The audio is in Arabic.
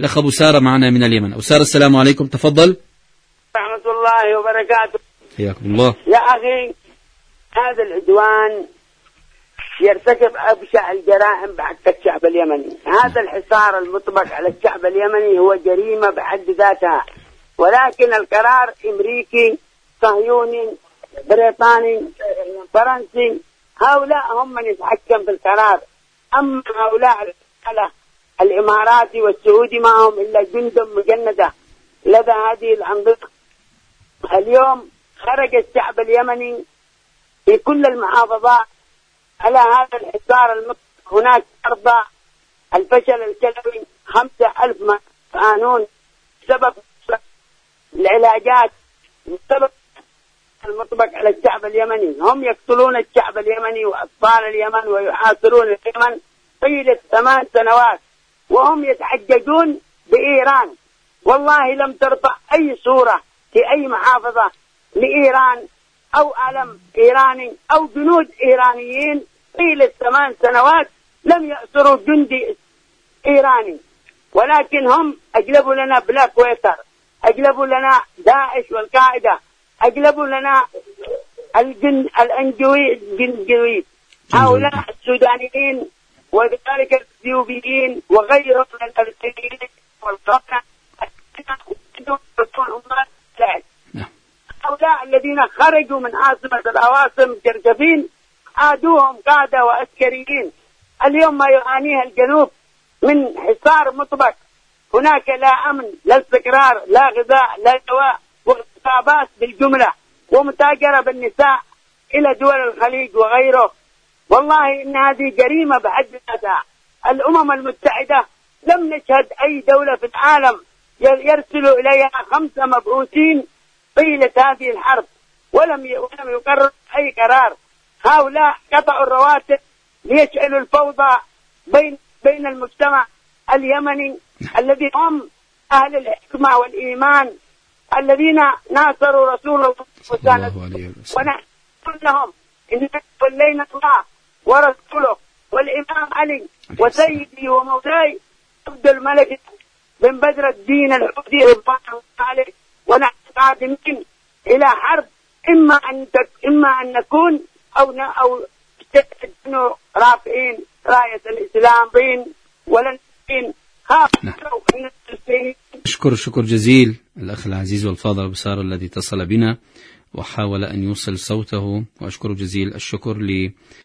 الأخ أبو سارة معنا من اليمن. أبو سارة السلام عليكم، تفضل. ورحمة الله وبركاته. حياكم الله. يا أخي، هذا العدوان يرتكب أبشع الجرائم بحق الشعب اليمني. هذا الحصار المطبق على الشعب اليمني هو جريمة بحد ذاتها، ولكن القرار أمريكي صهيوني بريطاني فرنسي، هؤلاء هم من يتحكم في القرار. أما هؤلاء الإماراتي والسعودي ما هم إلا جند مجندة لدى هذه الأنظمة. اليوم خرج الشعب اليمني في كل المحافظات على هذا الحصار المطلق. هناك أرضى الفشل الكلوي 5000 قانون بسبب العلاجات، بسبب المطبق على الشعب اليمني. هم يقتلون الشعب اليمني وأطفال اليمن ويحاصرون اليمن طيلة 8 سنوات، وهم يتحججون بإيران. والله لم ترفع أي صورة في أي محافظة لإيران أو علم إيراني أو جنود إيرانيين طيلة 8 سنوات لم يأسروا جندي إيراني، ولكن هم أجلبوا لنا بلاك ويتر، أجلبوا لنا داعش والقاعدة، أجلبوا لنا الأنجويد، هؤلاء السودانيين وذلك الإثيوبيين وغيرهم من الأريتريين والقطع. هؤلاء الذين خرجوا من عاصمة العواصم جرجفين عادوهم قادة وعسكريين. اليوم ما يعانيه الجنوب من حصار مطبق، هناك لا أمن لا استقرار لا غذاء لا دواء، واغتصابات بالجملة ومتاجرة بالنساء إلى دول الخليج وغيره. والله إن هذه جريمة بحد ذاتها. الأمم المتحدة لم نشهد أي دولة في العالم يرسل إليها 5 مبعوثين طيلة هذه الحرب، ولم يقرر أي قرار. هؤلاء قطعوا الرواتب ليشعلوا الفوضى بين المجتمع اليمني الذي هم أهل الحكمة والإيمان الذين ناصروا رسول الله ونحن لهم إن ولينا الله ورسوله والإمام علي وسيدي ومولاي عبد الملك بن بدر الدين الحوثي رضوان الله عليه، ونحن قادمين إلى حرب إما أن نكون أو نكون رافعين راية الإسلام ولن شكر جزيل الأخ العزيز والفاضل أبو سارة الذي اتصل بنا وحاول أن يوصل صوته، وأشكر جزيل الشكر